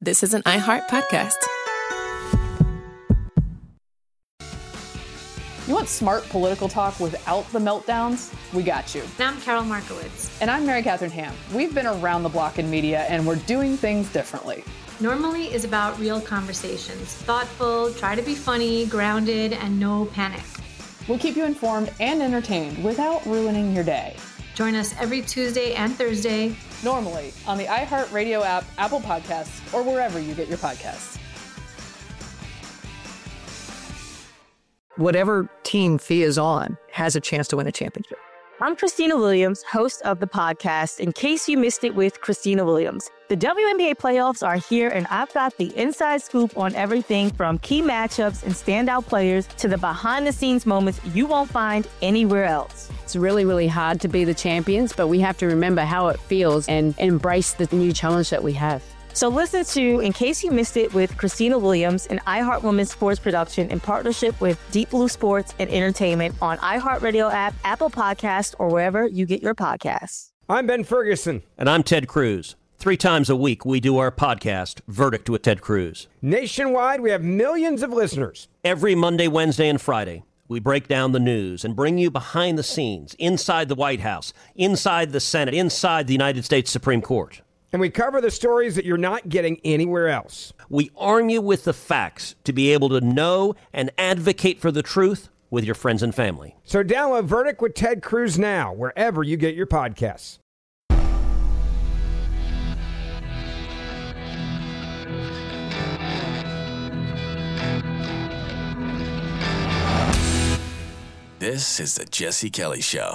This is an iHeart podcast. You want smart political talk without the meltdowns? We got you. And I'm Carol Markowitz. And I'm Mary Catherine Ham. We've been around the block in media, and we're doing things differently. Normally is about real conversations. Thoughtful, try to be funny, grounded, and no panic. We'll keep you informed and entertained without ruining your day. Join us every Tuesday and Thursday. Normally on the iHeartRadio app, Apple Podcasts, or wherever you get your podcasts. Whatever team Thea is on has a chance to win a championship. I'm Christina Williams, host of the podcast, In Case You Missed It with Christina Williams. The WNBA playoffs are here, and I've got the inside scoop on everything from key matchups and standout players to the behind-the-scenes moments you won't find anywhere else. It's really, really hard to be the champions, but we have to remember how it feels and embrace the new challenge that we have. So listen to In Case You Missed It with Christina Williams, an iHeart Women's Sports production in partnership with Deep Blue Sports and Entertainment on iHeartRadio app, Apple Podcasts, or wherever you get your podcasts. I'm Ben Ferguson. And I'm Ted Cruz. 3 times a week, we do our podcast, Verdict with Ted Cruz. Nationwide, we have millions of listeners. Every Monday, Wednesday, and Friday, we break down the news and bring you behind the scenes, inside the White House, inside the Senate, inside the United States Supreme Court. And we cover the stories that you're not getting anywhere else. We arm you with the facts to be able to know and advocate for the truth with your friends and family. So download Verdict with Ted Cruz now, wherever you get your podcasts. This is the Jesse Kelly Show.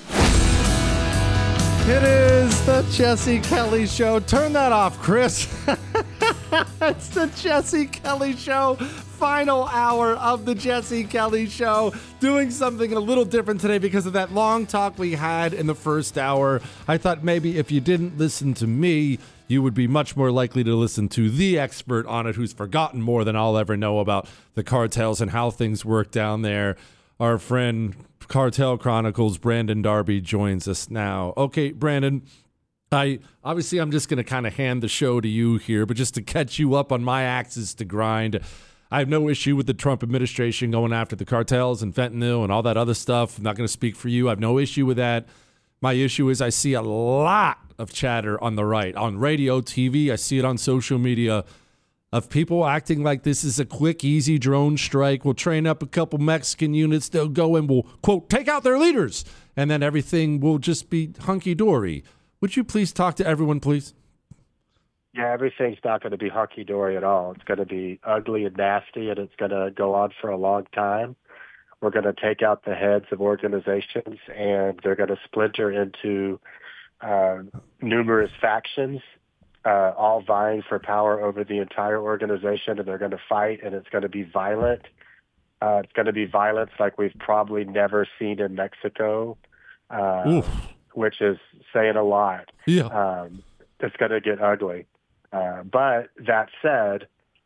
It is the Jesse Kelly Show. Turn that off, Chris. It's the Jesse Kelly Show. Final hour of the Jesse Kelly Show. Doing something a little different today because of that long talk we had in the first hour. I thought maybe if you didn't listen to me, you would be much more likely to listen to the expert on it who's forgotten more than I'll ever know about the cartels and how things work down there. Our friend Cartel Chronicles, Brandon Darby, joins us now. Okay, Brandon, I'm just going to kind of hand the show to you here, but just to catch you up on my axes to grind, I have no issue with the Trump administration going after the cartels and fentanyl and all that other stuff. I'm not going to speak for you. I have no issue with that. My issue is I see a lot of chatter on the right, on radio, TV. I see it on social media of people acting like this is a quick, easy drone strike. We'll train up a couple Mexican units. They'll go and we'll, quote, take out their leaders. And then everything will just be hunky-dory. Would you please talk to everyone, please? Yeah, everything's not going to be hunky-dory at all. It's going to be ugly and nasty, and it's going to go on for a long time. We're going to take out the heads of organizations, and they're going to splinter into numerous factions, all vying for power over the entire organization, and they're going to fight, and it's going to be violent. It's going to be violence like we've probably never seen in Mexico, which is saying a lot. Yeah. It's going to get ugly. But that said,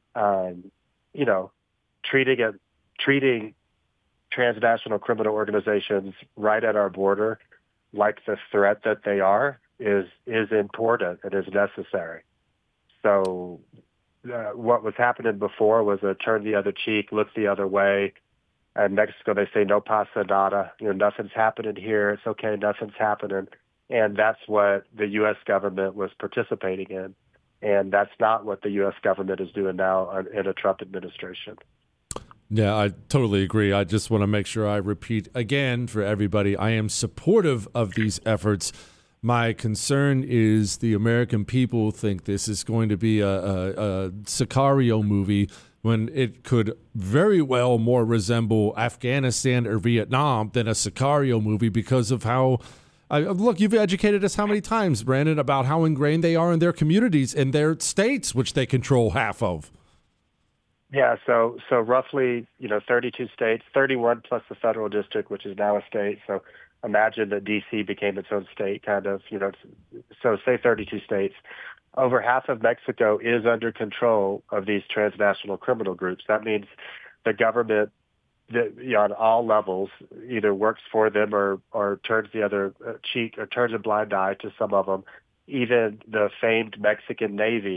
treating transnational criminal organizations right at our border like the threat that they are is important and is necessary. So what was happening before was a turn the other cheek, look the other way. And Mexico, they say, no pasa nada. Nothing's happening here. It's okay. Nothing's happening. And that's what the U.S. government was participating in. And that's not what the U.S. government is doing now in a Trump administration. Yeah, I totally agree. I just want to make sure I repeat again for everybody, I am supportive of these efforts. My concern is the American people think this is going to be a Sicario movie when it could very well more resemble Afghanistan or Vietnam than a Sicario movie because of how, look, you've educated us how many times, Brandon, about how ingrained they are in their communities and their states, which they control half of. Yeah, so roughly, 32 states, 31 plus the federal district, which is now a state. So imagine that D.C. became its own state, kind of, so say 32 states. Over half of Mexico is under control of these transnational criminal groups. That means the government on all levels either works for them or turns the other cheek or turns a blind eye to some of them. Even the famed Mexican Navy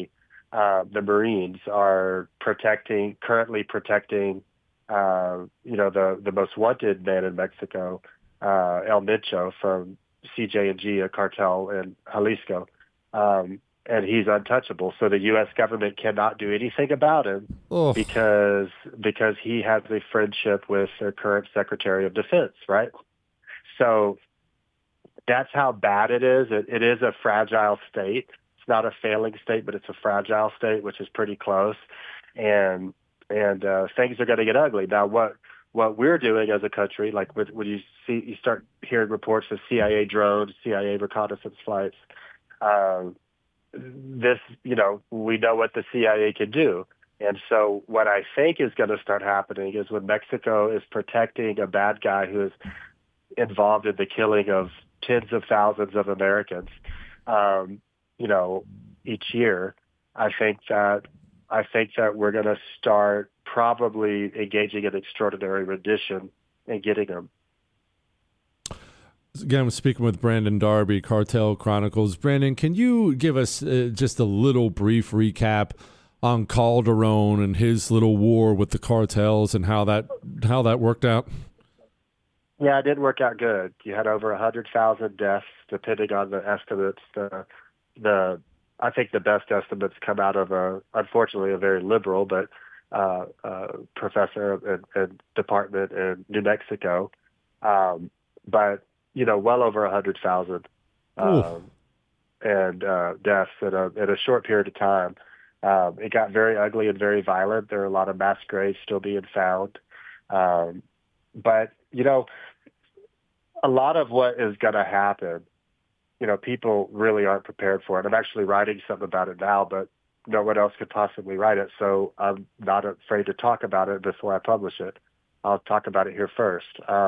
the Marines are currently protecting, the most wanted man in Mexico, El Mencho from CJ&G, a cartel in Jalisco. And he's untouchable. So the U.S. government cannot do anything about him because he has a friendship with their current Secretary of Defense, right? So that's how bad it is. It is a fragile state. It's not a failing state, but it's a fragile state, which is pretty close. And things are going to get ugly. Now, what we're doing as a country, like when you start hearing reports of CIA drones, CIA reconnaissance flights, we know what the CIA can do. And so what I think is going to start happening is when Mexico is protecting a bad guy who is involved in the killing of tens of thousands of Americans, each year, I think that we're going to start probably engaging in extraordinary rendition and getting them. Again, I'm speaking with Brandon Darby, Cartel Chronicles. Brandon, can you give us just a little brief recap on Calderon and his little war with the cartels and how that worked out? Yeah, it didn't work out good. You had over 100,000 deaths, depending on the estimates. I think the best estimates come out of unfortunately a very liberal but professor and department in New Mexico. But well over 100,000 and deaths in a short period of time. It got very ugly and very violent. There are a lot of mass graves still being found. But a lot of what is going to happen, people really aren't prepared for it. I'm actually writing something about it now, but no one else could possibly write it. So I'm not afraid to talk about it before I publish it. I'll talk about it here first.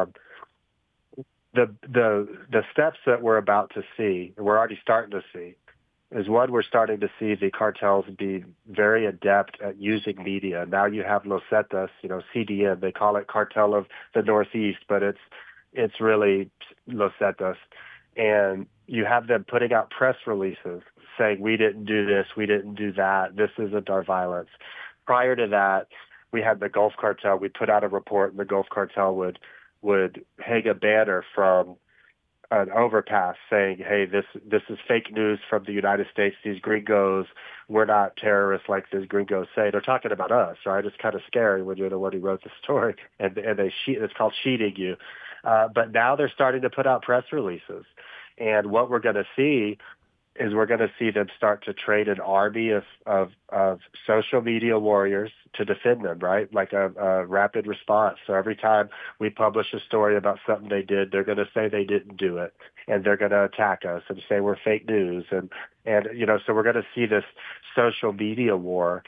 The steps that we're about to see, and we're already starting to see, is one, we're starting to see the cartels be very adept at using media. Now you have Los Zetas, CDN, they call it Cartel of the Northeast, but it's really Los Zetas. And you have them putting out press releases saying, we didn't do this, we didn't do that, this isn't our violence. Prior to that, we had the Gulf Cartel. We put out a report, and the Gulf Cartel would hang a banner from an overpass saying, hey, this is fake news from the United States. These gringos, we're not terrorists like these gringos say. They're talking about us, right? It's kind of scary when you're the one who wrote the story, and it's called sheeting you. But now they're starting to put out press releases. And what we're going to see is we're going to see them start to train an army of social media warriors to defend them, right? Like a rapid response. So every time we publish a story about something they did, they're going to say they didn't do it, and they're going to attack us and say we're fake news. And so we're going to see this social media war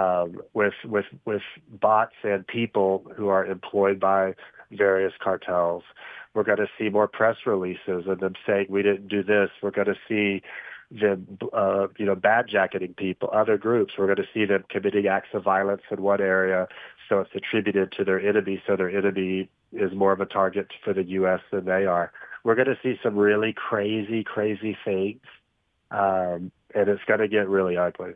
with bots and people who are employed by various cartels. We're going to see more press releases and them saying we didn't do this. We're going to see them, bad jacketing people, other groups. We're going to see them committing acts of violence in one area, so it's attributed to their enemy, so their enemy is more of a target for the U.S. than they are. We're going to see some really crazy, crazy things, and it's going to get really ugly.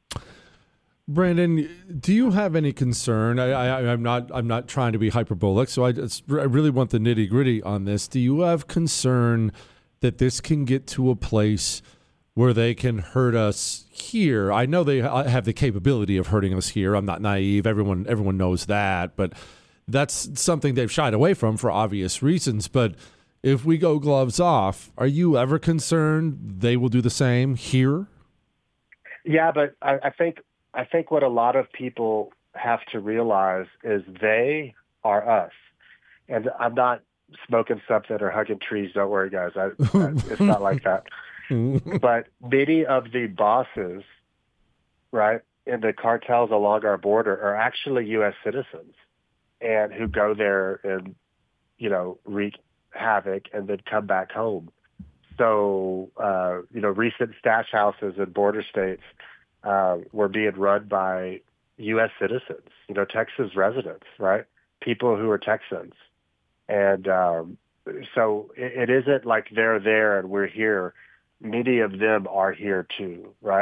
Brandon, do you have any concern? I'm not trying to be hyperbolic, so I really want the nitty gritty on this. Do you have concern that this can get to a place where they can hurt us here? I know they have the capability of hurting us here. I'm not naive. Everyone knows that, but that's something they've shied away from for obvious reasons. But if we go gloves off, are you ever concerned they will do the same here? Yeah, but I think what a lot of people have to realize is they are us. And I'm not smoking something or hugging trees. Don't worry, guys. It's not like that. But many of the bosses, right, in the cartels along our border are actually U.S. citizens and who go there and, wreak havoc and then come back home. So, recent stash houses in border states were being run by U.S. citizens, Texas residents, right? People who are Texans. And so it isn't like they're there and we're here. Many of them are here too, right?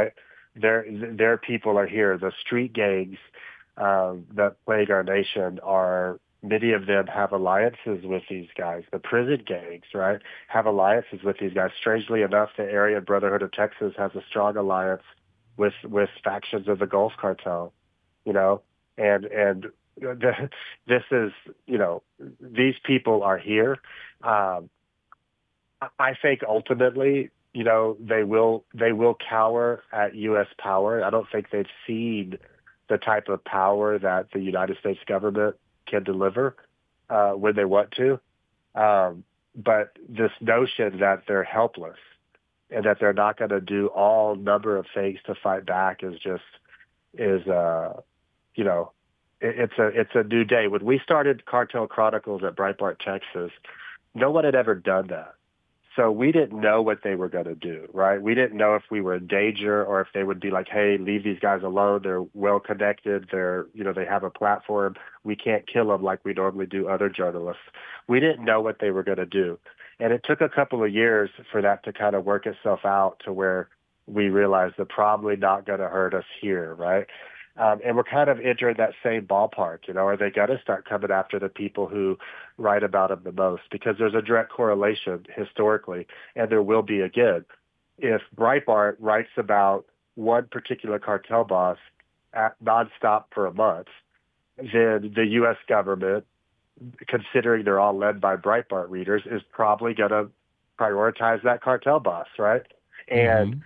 their people are here. The street gangs that plague our nation many of them have alliances with these guys. The prison gangs, right, have alliances with these guys. Strangely enough, the Aryan Brotherhood of Texas has a strong alliance with factions of the Gulf Cartel, and this is, these people are here. I think ultimately, they will cower at U.S. power. I don't think they've seen the type of power that the United States government can deliver when they want to. But this notion that they're helpless and that they're not going to do all number of things to fight back it's a new day. When we started Cartel Chronicles at Breitbart, Texas, no one had ever done that. So we didn't know what they were going to do, right? We didn't know if we were in danger or if they would be like, hey, leave these guys alone. They're well connected. They have a platform. We can't kill them like we normally do other journalists. We didn't know what they were going to do. And it took a couple of years for that to kind of work itself out to where we realized they're probably not going to hurt us here, right? And we're kind of entering that same ballpark, are they going to start coming after the people who write about them the most? Because there's a direct correlation historically, and there will be again. If Breitbart writes about one particular cartel boss nonstop for a month, then the U.S. government, considering they're all led by Breitbart readers, is probably going to prioritize that cartel boss, right? And,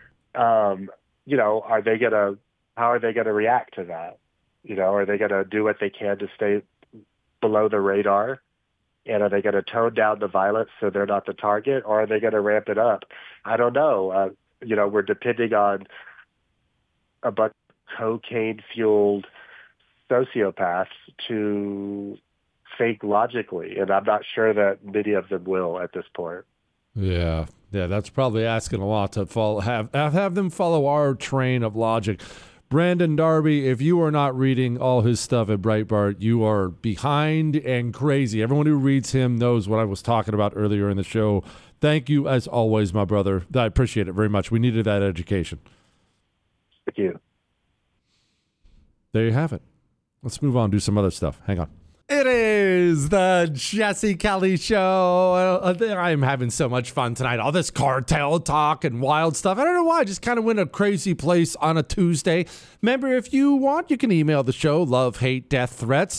how are they going to react to that? Are they going to do what they can to stay below the radar? And are they going to tone down the violence so they're not the target? Or are they going to ramp it up? I don't know. We're depending on a bunch of cocaine-fueled sociopaths to think logically. And I'm not sure that many of them will at this point. Yeah, that's probably asking a lot to follow, have them follow our train of logic. Brandon Darby, if you are not reading all his stuff at Breitbart, you are behind and crazy. Everyone who reads him knows what I was talking about earlier in the show. Thank you, as always, my brother. I appreciate it very much. We needed that education. Thank you. There you have it. Let's move on, do some other stuff. Hang on. It is the Jesse Kelly Show. I'm having so much fun tonight. All this cartel talk and wild stuff. I don't know why. I just kind of went a crazy place on a Tuesday. Remember, if you want, you can email the show, love, hate, death, threats,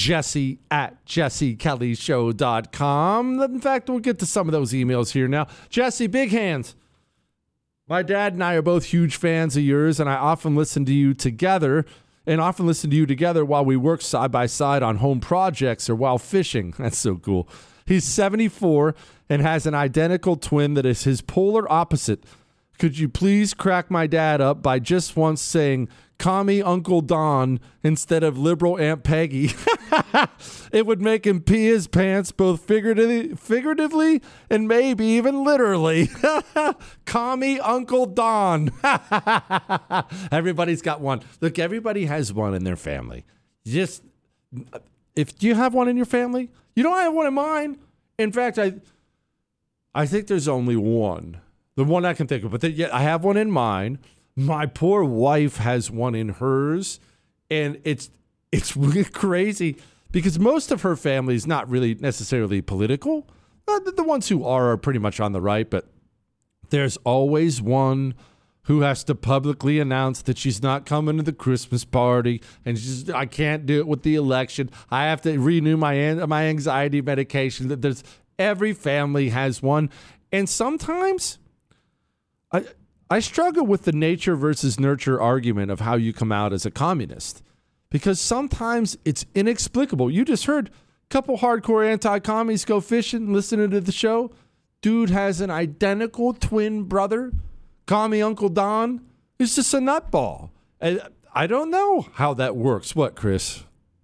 jesse@jessekellyshow.com. In fact, we'll get to some of those emails here now. Jesse, big hands. My dad and I are both huge fans of yours, and I often listen to you together while we work side by side on home projects or while fishing. That's so cool. He's 74 and has an identical twin that is his polar opposite. Could you please crack my dad up by just once saying, "Call me Uncle Don" instead of liberal Aunt Peggy? It would make him pee his pants both figuratively and maybe even literally. Call me Uncle Don. Everybody's got one. Look, everybody has one in their family. If you have one in your family, I have one in mine. In fact, I think there's only one. The one I can think of. But I have one in mine. My poor wife has one in hers. And it's really crazy because most of her family is not really necessarily political. The ones who are pretty much on the right. But there's always one who has to publicly announce that she's not coming to the Christmas party, and I can't do it with the election. I have to renew my anxiety medication. Every family has one, and sometimes I struggle with the nature versus nurture argument of how you come out as a communist, because sometimes it's inexplicable. You just heard a couple hardcore anti-commies go fishing, listening to the show. Dude has an identical twin brother. Call me Uncle Don. He's just a nutball. I don't know how that works. What, Chris?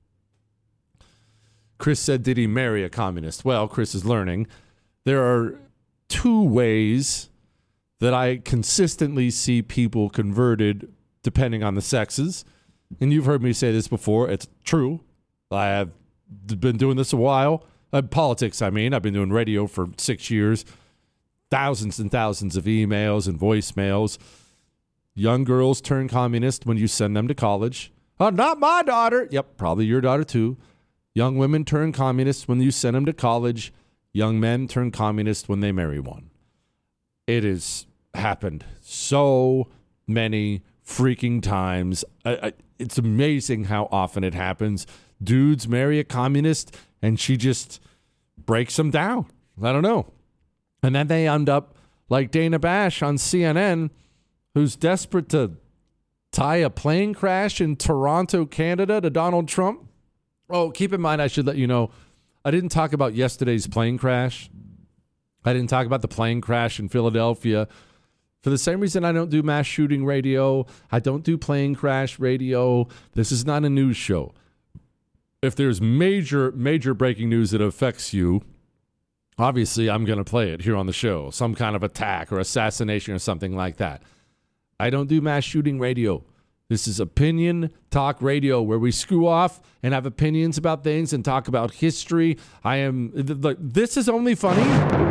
Chris said, did he marry a communist? Well, Chris is learning. There are two ways that I consistently see people converted depending on the sexes. And you've heard me say this before. It's true. I have been doing this a while. Politics, I mean. I've been doing radio for 6 years. Thousands and thousands of emails and voicemails. Young girls turn communist when you send them to college. Oh, not my daughter. Yep, probably your daughter too. Young women turn communist when you send them to college. Young men turn communist when they marry one. It has happened so many freaking times. It's amazing how often it happens. Dudes marry a communist and she just breaks them down. I don't know. And then they end up like Dana Bash on CNN, who's desperate to tie a plane crash in Toronto, Canada to Donald Trump. Oh, keep in mind, I should let you know, I didn't talk about yesterday's plane crash. I didn't talk about the plane crash in Philadelphia. For the same reason I don't do mass shooting radio, I don't do plane crash radio. This is not a news show. If there's major breaking news that affects you, obviously I'm going to play it here on the show. Some kind of attack or assassination or something like that. I don't do mass shooting radio. This is opinion talk radio where we screw off and have opinions about things and talk about history. This is only funny.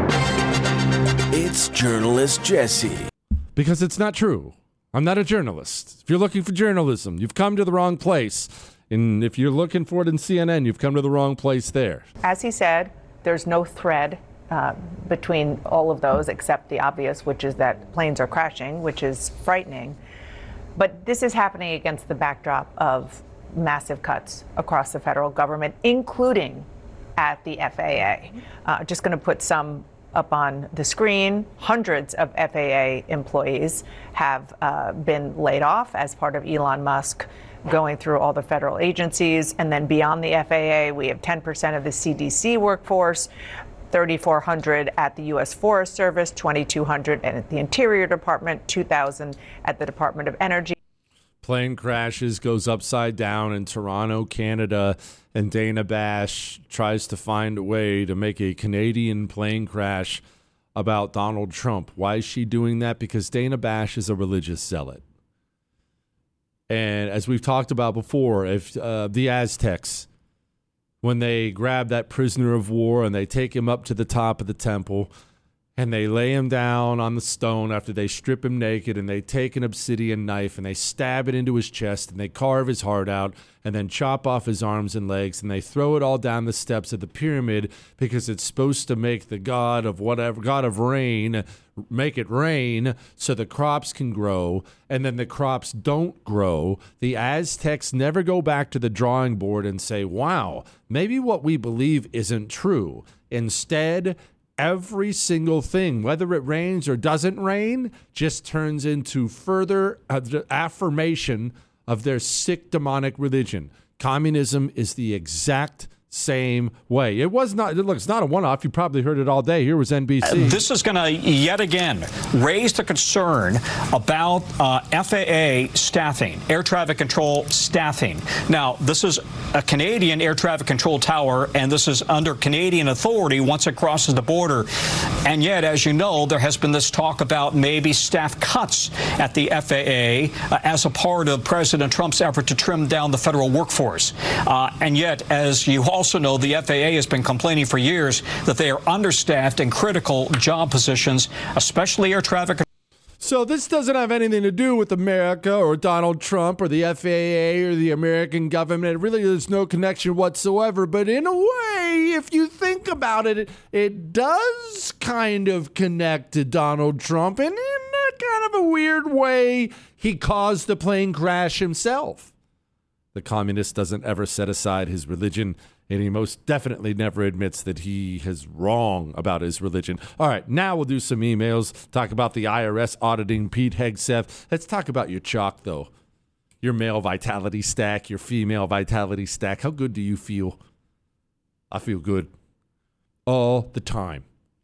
It's Journalist Jesse. Because it's not true. I'm not a journalist. If you're looking for journalism, you've come to the wrong place. And if you're looking for it in CNN, you've come to the wrong place there. As he said, there's no thread between all of those except the obvious, which is that planes are crashing, which is frightening. But this is happening against the backdrop of massive cuts across the federal government, including at the FAA. Just going to put some up on the screen. Hundreds of FAA employees have been laid off as part of Elon Musk going through all the federal agencies. And then beyond the FAA, we have 10% of the CDC workforce, 3,400 at the U.S. Forest Service, 2,200 at the Interior Department, 2,000 at the Department of Energy. Plane crashes, goes upside down in Toronto, Canada, and Dana Bash tries to find a way to make a Canadian plane crash about Donald Trump. Why is she doing that? Because Dana Bash is a religious zealot. And as we've talked about before, if the Aztecs, when they grab that prisoner of war and they take him up to the top of the temple and they lay him down on the stone after they strip him naked and they take an obsidian knife and they stab it into his chest and they carve his heart out and then chop off his arms and legs and they throw it all down the steps of the pyramid because it's supposed to make the god of rain, make it rain so the crops can grow, and then the crops don't grow. The Aztecs never go back to the drawing board and say, wow, maybe what we believe isn't true. Instead, every single thing, whether it rains or doesn't rain, just turns into further affirmation of their sick demonic religion. Communism is the exact same way. It was not, look, it's not a one-off. You probably heard it all day. Here was NBC. This is going to yet again raise the concern about FAA staffing, air traffic control staffing. Now, this is a Canadian air traffic control tower, and this is under Canadian authority once it crosses the border. And yet, as you know, there has been this talk about maybe staff cuts at the FAA as a part of President Trump's effort to trim down the federal workforce. And yet, as you also know, the FAA has been complaining for years that they are understaffed in critical job positions, especially air traffic. So this doesn't have anything to do with America or Donald Trump or the FAA or the American government. It really, there's no connection whatsoever. But in a way, if you think about it, it does kind of connect to Donald Trump. And in a kind of a weird way, he caused the plane crash himself. The communist doesn't ever set aside his religion, and he most definitely never admits that he is wrong about his religion. All right, now we'll do some emails, talk about the IRS auditing Pete Hegseth. Let's talk about your chalk, though. Your male vitality stack, your female vitality stack. How good do you feel? I feel good all the time.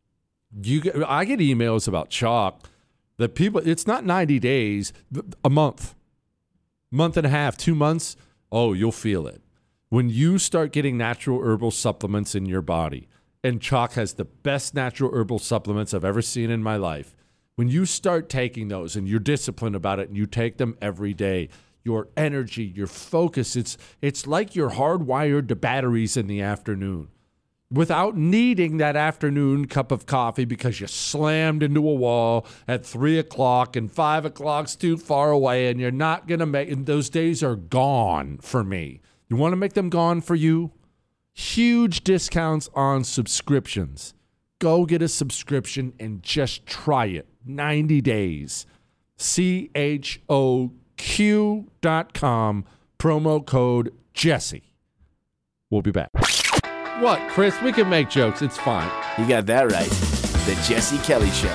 I get emails about chalk that people, it's not 90 days, a month and a half, 2 months. Oh, you'll feel it. When you start getting natural herbal supplements in your body, and chalk has the best natural herbal supplements I've ever seen in my life, when you start taking those and you're disciplined about it and you take them every day, your energy, your focus, it's like you're hardwired to batteries in the afternoon. without needing that afternoon cup of coffee because you slammed into a wall at 3 o'clock and 5 o'clock's too far away and you're not going to make, and those days are gone for me. You want to make them gone for you? Huge discounts on subscriptions. Go get a subscription and just try it. 90 days. CHOQ.com, promo code Jesse. We'll be back. What, Chris? We can make jokes. It's fine. You got that right. The Jesse Kelly Show.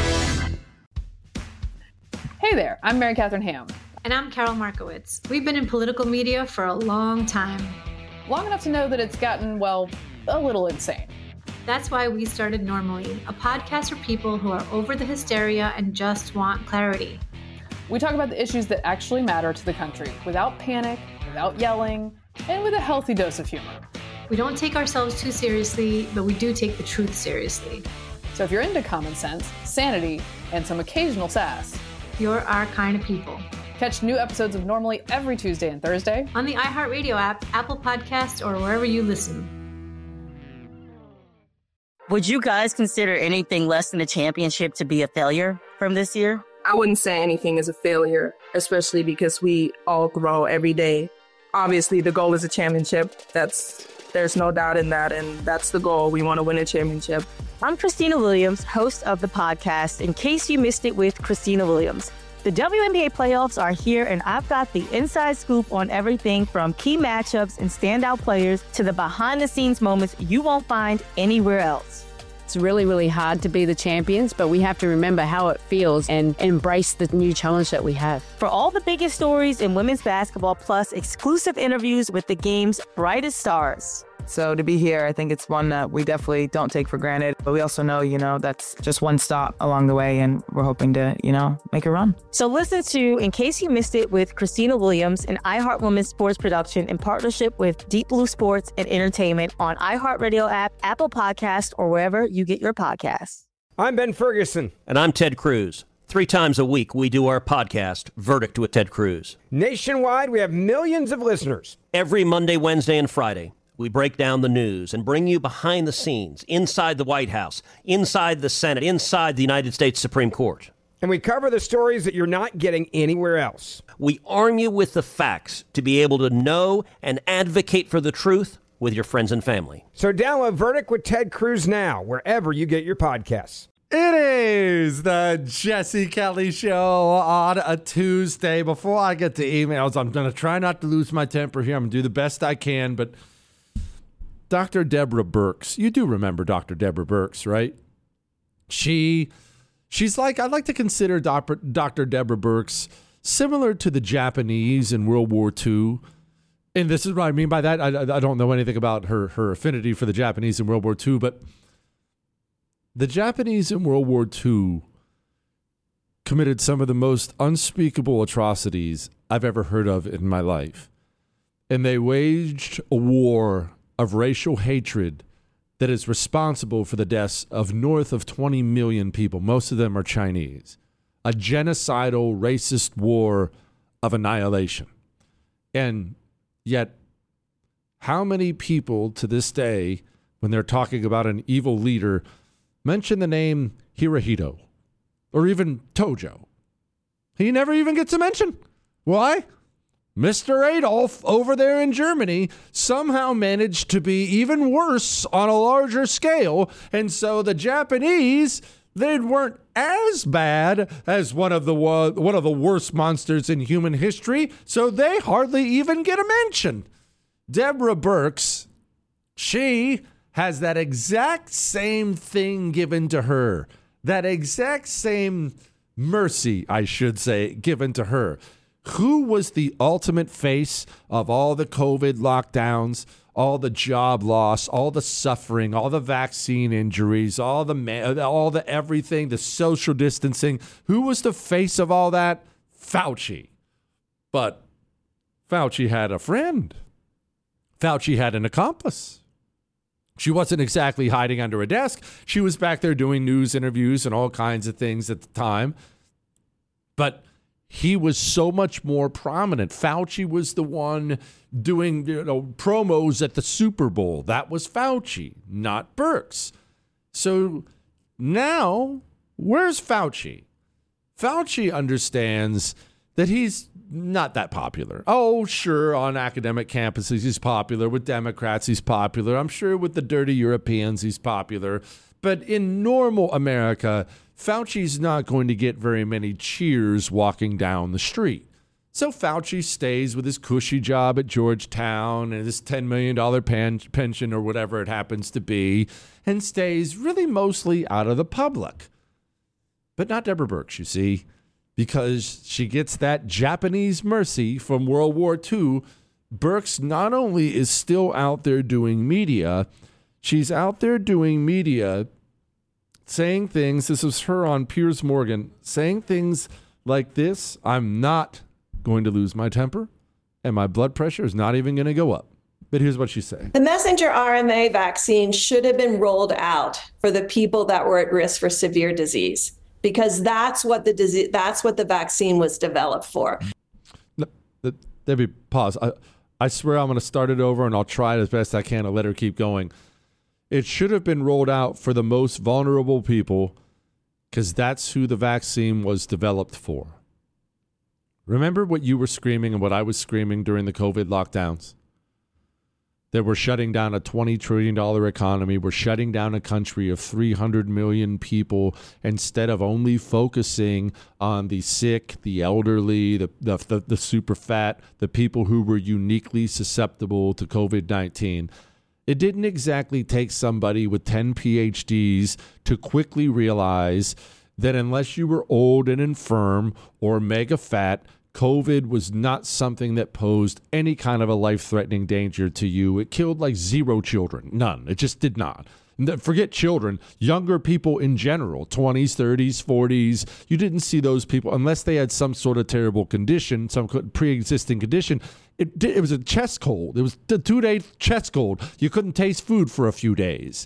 Hey there, I'm Mary Catherine Ham. And I'm Carol Markowitz. We've been in political media for a long time. Long enough to know that it's gotten, well, a little insane. That's why we started Normally, a podcast for people who are over the hysteria and just want clarity. We talk about the issues that actually matter to the country without panic, without yelling, and with a healthy dose of humor. We don't take ourselves too seriously, but we do take the truth seriously. So if you're into common sense, sanity, and some occasional sass, you're our kind of people. Catch new episodes of Normally every Tuesday and Thursday on the iHeartRadio app, Apple Podcasts, or wherever you listen. Would you guys consider anything less than a championship to be a failure from this year? I wouldn't say anything is a failure, especially because we all grow every day. Obviously, the goal is a championship. There's no doubt in that, and that's the goal. We want to win a championship. I'm Christina Williams, host of the podcast, In Case You Missed It with Christina Williams. The WNBA playoffs are here, and I've got the inside scoop on everything from key matchups and standout players to the behind-the-scenes moments you won't find anywhere else. It's really, really hard to be the champions, but we have to remember how it feels and embrace the new challenge that we have. For all the biggest stories in women's basketball, plus exclusive interviews with the game's brightest stars. So to be here, I think it's one that we definitely don't take for granted. But we also know, that's just one stop along the way, and we're hoping to, make a run. So listen to In Case You Missed It with Christina Williams, an iHeart Women's sports production in partnership with Deep Blue Sports and Entertainment on iHeartRadio app, Apple Podcasts, or wherever you get your podcasts. I'm Ben Ferguson. And I'm Ted Cruz. 3 times a week, we do our podcast, Verdict with Ted Cruz. Nationwide, we have millions of listeners. Every Monday, Wednesday, and Friday, we break down the news and bring you behind the scenes, inside the White House, inside the Senate, inside the United States Supreme Court. And we cover the stories that you're not getting anywhere else. We arm you with the facts to be able to know and advocate for the truth with your friends and family. So download Verdict with Ted Cruz now, wherever you get your podcasts. It is the Jesse Kelly Show on a Tuesday. Before I get to emails, I'm going to try not to lose my temper here. I'm going to do the best I can, but Dr. Deborah Birx. You do remember Dr. Deborah Birx, right? She's like, I'd like to consider Dr. Deborah Birx similar to the Japanese in World War II. And this is what I mean by that. I don't know anything about her affinity for the Japanese in World War II, but the Japanese in World War II committed some of the most unspeakable atrocities I've ever heard of in my life. And they waged a war of racial hatred that is responsible for the deaths of north of 20 million people. Most of them are Chinese. A genocidal, racist war of annihilation. And yet, how many people to this day, when they're talking about an evil leader, mention the name Hirohito or even Tojo? He never even gets a mention. Why? Mr. Adolf over there in Germany somehow managed to be even worse on a larger scale. And so the Japanese, they weren't as bad as one of the worst monsters in human history. So they hardly even get a mention. Deborah Birx, she has that exact same thing given to her. That exact same mercy, I should say, given to her. Who was the ultimate face of all the COVID lockdowns, all the job loss, all the suffering, all the vaccine injuries, all the everything, the social distancing? Who was the face of all that? Fauci. But Fauci had a friend. Fauci had an accomplice. She wasn't exactly hiding under a desk. She was back there doing news interviews and all kinds of things at the time. But he was so much more prominent. Fauci was the one doing promos at the Super Bowl. That was Fauci, not Birx. So now, where's Fauci? Fauci understands that he's not that popular. Oh, sure, on academic campuses he's popular. With Democrats he's popular. I'm sure with the dirty Europeans he's popular. But in normal America, Fauci's not going to get very many cheers walking down the street. So Fauci stays with his cushy job at Georgetown and his $10 million pension or whatever it happens to be, and stays really mostly out of the public. But not Deborah Birx, you see, because she gets that Japanese mercy from World War II. Birx not only is still out there doing media, she's out there doing media saying things, this was her on Piers Morgan, saying things like this: I'm not going to lose my temper, and my blood pressure is not even going to go up. But here's what she's saying. The messenger RNA vaccine should have been rolled out for the people that were at risk for severe disease, because that's what the vaccine was developed for. Debbie, pause. I swear I'm going to start it over, and I'll try it as best I can to let her keep going. It should have been rolled out for the most vulnerable people, because that's who the vaccine was developed for. Remember what you were screaming and what I was screaming during the COVID lockdowns? That we're shutting down a $20 trillion economy. We're shutting down a country of 300 million people instead of only focusing on the sick, the elderly, the super fat, the people who were uniquely susceptible to COVID-19. It didn't exactly take somebody with 10 PhDs to quickly realize that unless you were old and infirm or mega fat, COVID was not something that posed any kind of a life-threatening danger to you. It killed like 0 children. None. It just did not. Forget children. Younger people in general, 20s, 30s, 40s, you didn't see those people unless they had some sort of terrible condition, some pre-existing condition. It was a chest cold. It was a 2-day chest cold. You couldn't taste food for a few days.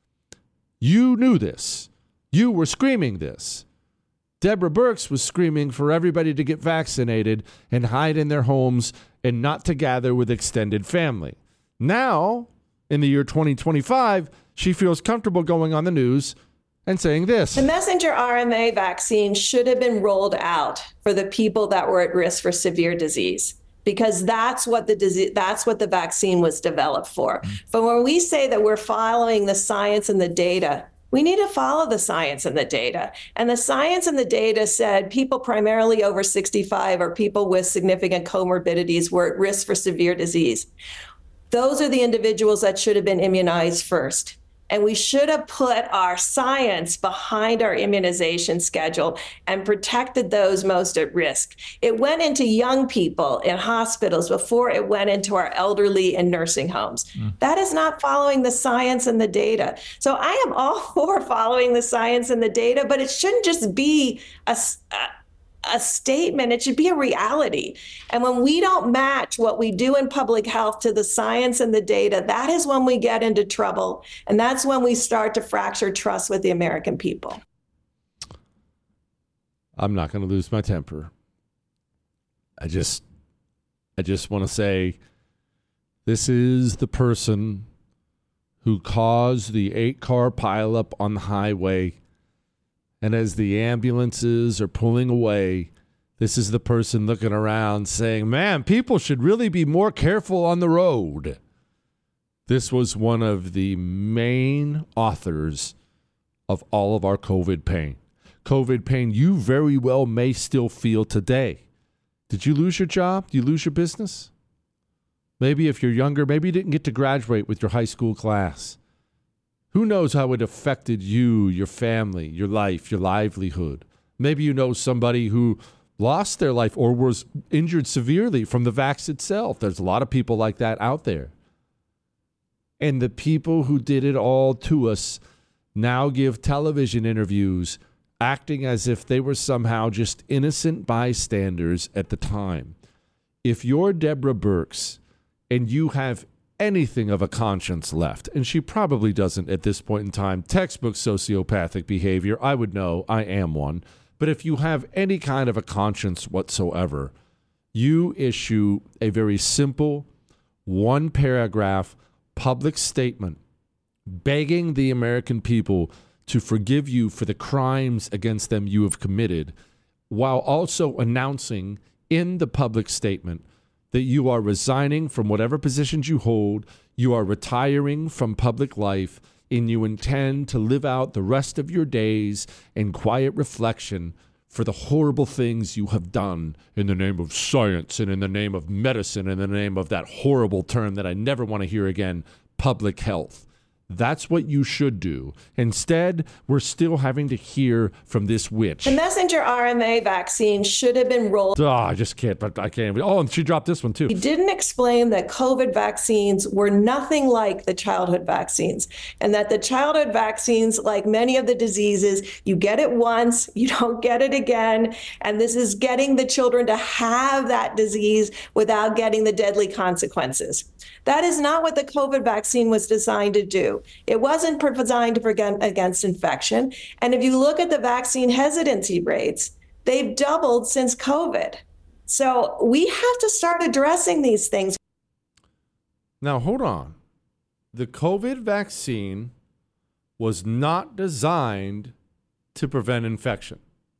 You knew this. You were screaming this. Deborah Birx was screaming for everybody to get vaccinated and hide in their homes and not to gather with extended family. Now, in the year 2025, she feels comfortable going on the news and saying this. The messenger RNA vaccine should have been rolled out for the people that were at risk for severe disease, because that's what the vaccine was developed for. But when we say that we're following the science and the data, we need to follow the science and the data. And the science and the data said people primarily over 65 or people with significant comorbidities were at risk for severe disease. Those are the individuals that should have been immunized first. And we should have put our science behind our immunization schedule and protected those most at risk. It went into young people in hospitals before it went into our elderly in nursing homes. That is not following the science and the data. So I am all for following the science and the data, but it shouldn't just be a statement. It should be a reality. And when we don't match what we do in public health to the science and the data, that is when we get into trouble. And that's when we start to fracture trust with the American people. I'm not going to lose my temper. I just want to say this is the person who caused the 8-car pileup on the highway. And as the ambulances are pulling away, this is the person looking around saying, man, people should really be more careful on the road. This was one of the main authors of all of our COVID pain. COVID pain you very well may still feel today. Did you lose your job? Did you lose your business? Maybe if you're younger, maybe you didn't get to graduate with your high school class. Who knows how it affected you, your family, your life, your livelihood? Maybe you know somebody who lost their life or was injured severely from the vax itself. There's a lot of people like that out there. And the people who did it all to us now give television interviews acting as if they were somehow just innocent bystanders at the time. If you're Deborah Birx and you have anything of a conscience left, and she probably doesn't at this point in time, textbook sociopathic behavior, I would know, I am one, But if you have any kind of a conscience whatsoever, you issue a very simple, one-paragraph public statement begging the American people to forgive you for the crimes against them you have committed, while also announcing in the public statement that you are resigning from whatever positions you hold, you are retiring from public life, and you intend to live out the rest of your days in quiet reflection for the horrible things you have done in the name of science and in the name of medicine and in the name of that horrible term that I never want to hear again, public health. That's what you should do. Instead, we're still having to hear from this witch. The messenger RNA vaccine should have been rolled. Oh, I just can't, but I can't. Oh, and she dropped this one too. He didn't explain that COVID vaccines were nothing like the childhood vaccines, and that the childhood vaccines, like many of the diseases, you get it once, you don't get it again. And this is getting the children to have that disease without getting the deadly consequences. That is not what the COVID vaccine was designed to do. It wasn't designed to prevent against infection. And if you look at the vaccine hesitancy rates, they've doubled since COVID. So we have to start addressing these things. Now, hold on. The COVID vaccine was not designed to prevent infection.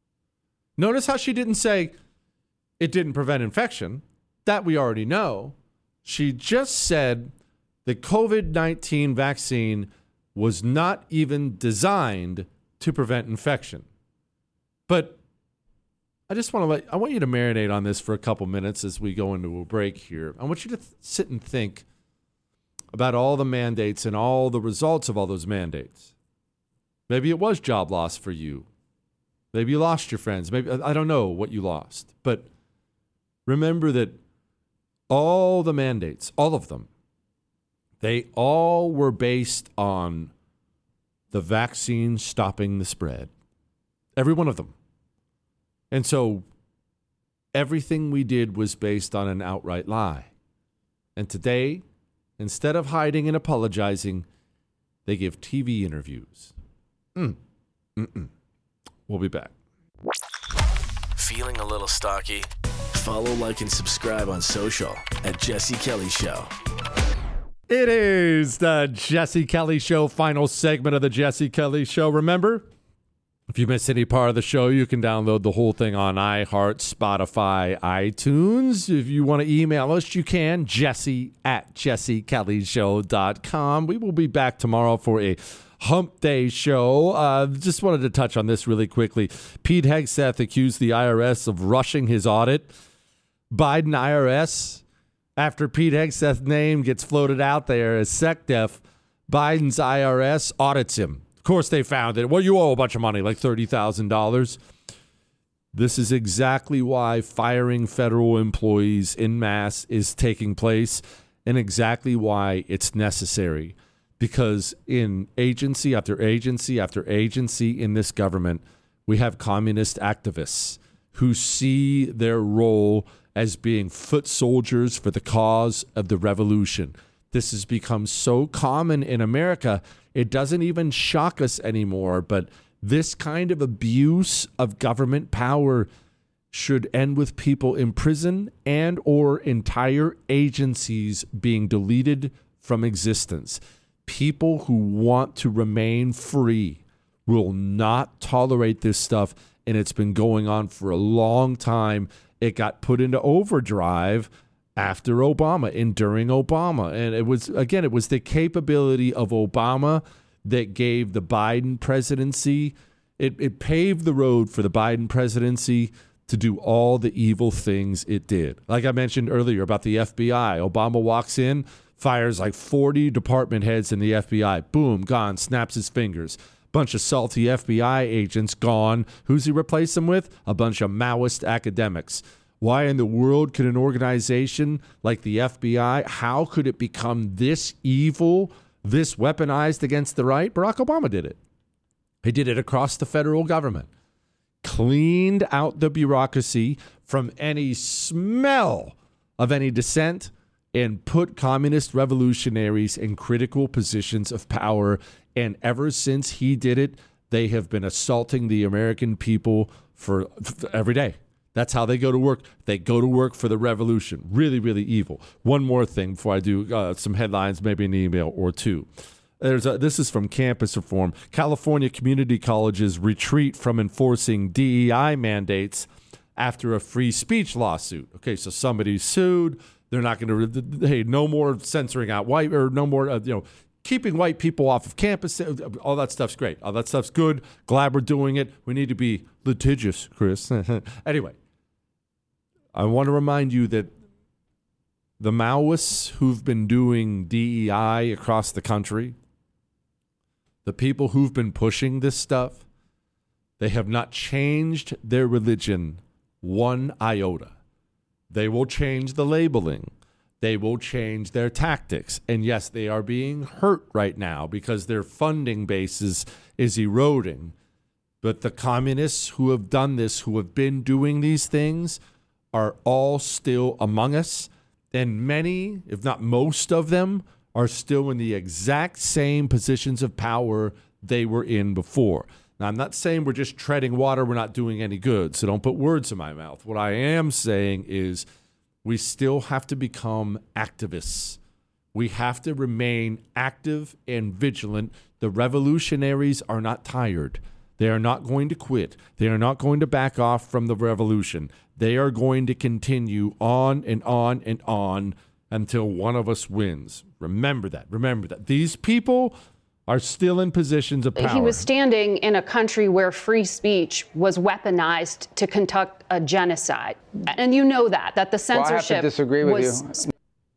Notice how she didn't say it didn't prevent infection. That we already know. She just said the COVID-19 vaccine was not even designed to prevent infection. But I want you to marinate on this for a couple minutes as we go into a break here. I want you to sit and think about all the mandates and all the results of all those mandates. Maybe it was job loss for you. Maybe you lost your friends. Maybe I don't know what you lost. But remember that all the mandates, all of them, they all were based on the vaccine stopping the spread. Every one of them. And so everything we did was based on an outright lie. And today, instead of hiding and apologizing, they give TV interviews. We'll be back. Feeling a little stocky? Follow, like, and subscribe on social at Jesse Kelly Show. It is the Jesse Kelly Show, final segment of the Jesse Kelly Show. Remember, if you miss any part of the show, you can download the whole thing on iHeart, Spotify, iTunes. If you want to email us, you can, jesse@jessekellyshow.com. We will be back tomorrow for a Hump Day show. Just wanted to touch on this really quickly. Pete Hegseth accused the IRS of rushing his audit. Biden IRS, after Pete Hegseth's name gets floated out there as SecDef, Biden's IRS audits him. Of course, they found it. Well, you owe a bunch of money, like $30,000. This is exactly why firing federal employees en masse is taking place, and exactly why it's necessary. Because in agency after agency after agency in this government, we have communist activists who see their role as being foot soldiers for the cause of the revolution. This has become so common in America, it doesn't even shock us anymore. But this kind of abuse of government power should end with people in prison and or entire agencies being deleted from existence. People who want to remain free will not tolerate this stuff, and it's been going on for a long time. It got put into overdrive after Obama and during Obama. And it was the capability of Obama that gave the Biden presidency. It paved the road for the Biden presidency to do all the evil things it did. Like I mentioned earlier about the FBI, Obama walks in, fires like 40 department heads in the FBI. Boom, gone, snaps his fingers. Bunch of salty FBI agents gone. Who's he replace them with? A bunch of Maoist academics. Why in the world could an organization like the FBI, how could it become this evil, this weaponized against the right? Barack Obama did it. He did it across the federal government. Cleaned out the bureaucracy from any smell of any dissent and put communist revolutionaries in critical positions of power. And ever since he did it, they have been assaulting the American people for every day. That's how they go to work. They go to work for the revolution. Really, really evil. One more thing before I do some headlines, maybe an email or two. This is from Campus Reform. California community colleges retreat from enforcing DEI mandates after a free speech lawsuit. Okay, so somebody sued. They're not going to, hey, no more censoring out white, or no more, keeping white people off of campus. All that stuff's great. All that stuff's good. Glad we're doing it. We need to be litigious, Chris. Anyway, I want to remind you that the Maoists who've been doing DEI across the country, the people who've been pushing this stuff, they have not changed their religion one iota. They will change the labeling. They will change their tactics. And yes, they are being hurt right now because their funding basis is eroding. But the communists who have done this, who have been doing these things, are all still among us. And many, if not most of them, are still in the exact same positions of power they were in before. Now, I'm not saying we're just treading water, we're not doing any good, so don't put words in my mouth. What I am saying is we still have to become activists. We have to remain active and vigilant. The revolutionaries are not tired. They are not going to quit. They are not going to back off from the revolution. They are going to continue on and on and on until one of us wins. Remember that. Remember that. These people are still in positions of power. He was standing in a country where free speech was weaponized to conduct a genocide. And you know that the censorship I have to disagree with you.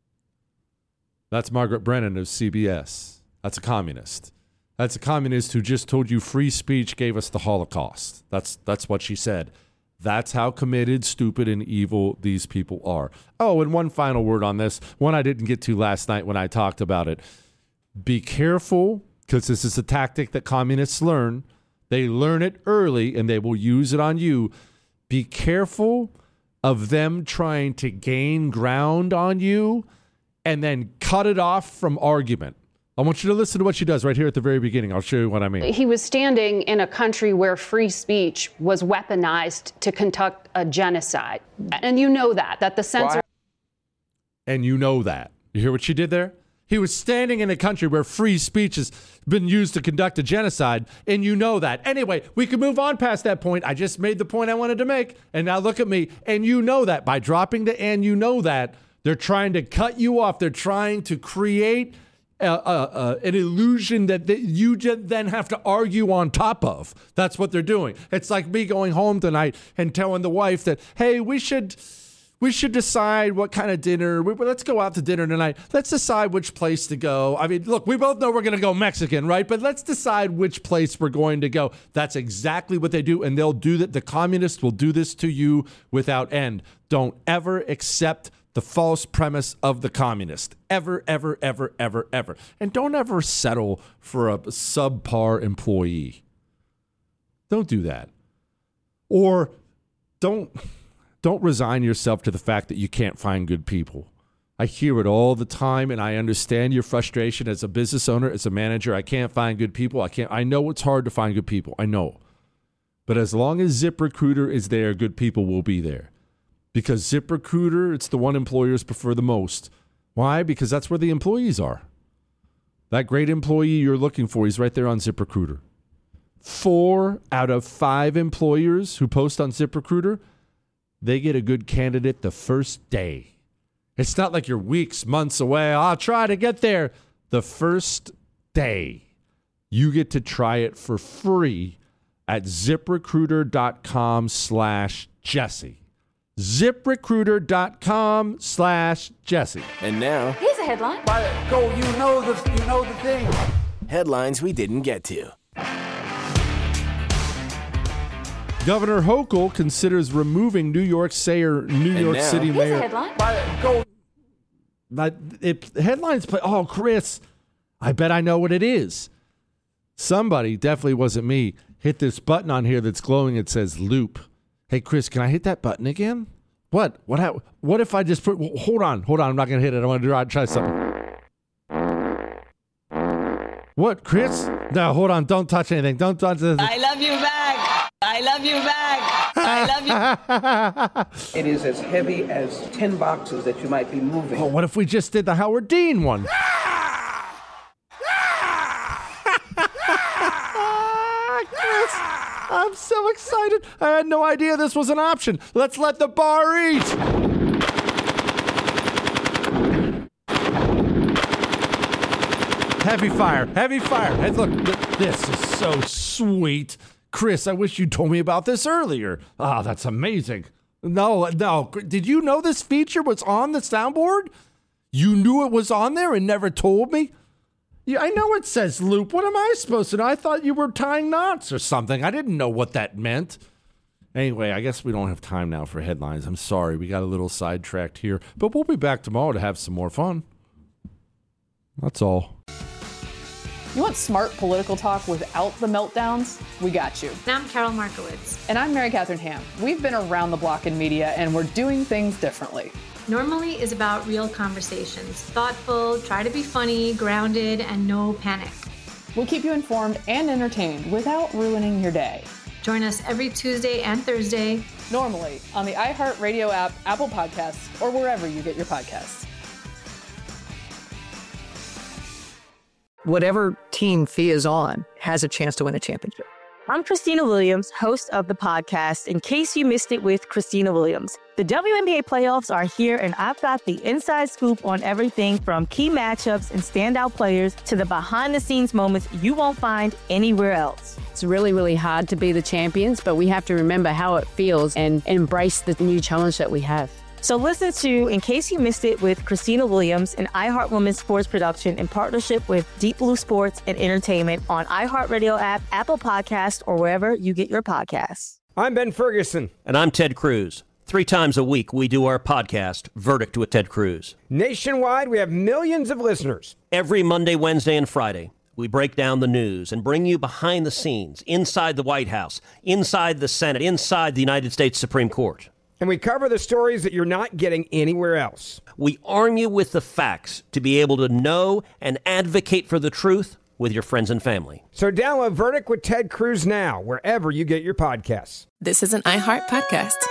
That's Margaret Brennan of CBS. That's a communist. That's a communist who just told you free speech gave us the Holocaust. That's what she said. That's how committed, stupid, and evil these people are. Oh, and one final word on this, one I didn't get to last night when I talked about it. Be careful, because this is a tactic that communists learn. They learn it early, and they will use it on you. Be careful of them trying to gain ground on you and then cut it off from argument. I want you to listen to what she does right here at the very beginning. I'll show you what I mean. He was standing in a country where free speech was weaponized to conduct a genocide. And you know that the censorship. And you know that. You hear what she did there? He was standing in a country where free speech has been used to conduct a genocide, and you know that. Anyway, we can move on past that point. I just made the point I wanted to make, and now look at me. And you know that. By dropping the "and you know that," they're trying to cut you off. They're trying to create an illusion that you then have to argue on top of. That's what they're doing. It's like me going home tonight and telling the wife that, hey, we should decide what kind of dinner. Let's go out to dinner tonight. Let's decide which place to go. I mean, look, we both know we're going to go Mexican, right? But let's decide which place we're going to go. That's exactly what they do, and they'll do that. The communists will do this to you without end. Don't ever accept the false premise of the communist. Ever, ever, ever, ever, ever. And don't ever settle for a subpar employee. Don't do that. Or don't resign yourself to the fact that you can't find good people. I hear it all the time, and I understand your frustration as a business owner, as a manager. I can't find good people. I know it's hard to find good people. I know. But as long as ZipRecruiter is there, good people will be there. Because ZipRecruiter, it's the one employers prefer the most. Why? Because that's where the employees are. That great employee you're looking for, he's right there on ZipRecruiter. 4 out of 5 employers who post on ZipRecruiter, they get a good candidate the first day. It's not like you're weeks, months away. I'll try to get there. The first day, you get to try it for free at ZipRecruiter.com/Jesse. ZipRecruiter.com/Jesse. And now, here's a headline. Go, you know the thing. Headlines we didn't get to. Governor Hochul considers removing New York City mayor. Here's a headline. Go. Headlines play. Oh, Chris, I bet I know what it is. Somebody, definitely wasn't me, hit this button on here that's glowing. It says loop. Hey, Chris, can I hit that button again? What if I just put... Hold on. I'm not going to hit it. I want to try something. What, Chris? No, hold on. Don't touch anything. Don't touch this. I love you back. I love you back. I love you. It is as heavy as 10 boxes that you might be moving. Oh, what if we just did the Howard Dean one? Chris, I'm so excited. I had no idea this was an option. Let's let the bar eat. Heavy fire, heavy fire. Hey, look, this is so sweet. Chris, I wish you told me about this earlier. Ah, that's amazing. No. Did you know this feature was on the soundboard? You knew it was on there and never told me? Yeah, I know it says loop. What am I supposed to know? I thought you were tying knots or something. I didn't know what that meant. Anyway, I guess we don't have time now for headlines. I'm sorry. We got a little sidetracked here. But we'll be back tomorrow to have some more fun. That's all. You want smart political talk without the meltdowns? We got you. And I'm Carol Markowitz. And I'm Mary Catherine Ham. We've been around the block in media, and we're doing things differently. Normally is about real conversations. Thoughtful, try to be funny, grounded, and no panic. We'll keep you informed and entertained without ruining your day. Join us every Tuesday and Thursday. Normally on the iHeartRadio app, Apple Podcasts, or wherever you get your podcasts. Whatever team Fia is on has a chance to win a championship. I'm Christina Williams, host of the podcast, In Case You Missed It with Christina Williams. The WNBA playoffs are here, and I've got the inside scoop on everything from key matchups and standout players to the behind-the-scenes moments you won't find anywhere else. It's really, really hard to be the champions, but we have to remember how it feels and embrace the new challenge that we have. So listen to In Case You Missed It with Christina Williams, an iHeart Women's sports production in partnership with Deep Blue Sports and Entertainment on iHeartRadio app, Apple Podcasts, or wherever you get your podcasts. I'm Ben Ferguson. And I'm Ted Cruz. 3 times a week, we do our podcast, Verdict with Ted Cruz. Nationwide, we have millions of listeners. Every Monday, Wednesday, and Friday, we break down the news and bring you behind the scenes, inside the White House, inside the Senate, inside the United States Supreme Court. And we cover the stories that you're not getting anywhere else. We arm you with the facts to be able to know and advocate for the truth with your friends and family. So download Verdict with Ted Cruz now, wherever you get your podcasts. This is an iHeart podcast.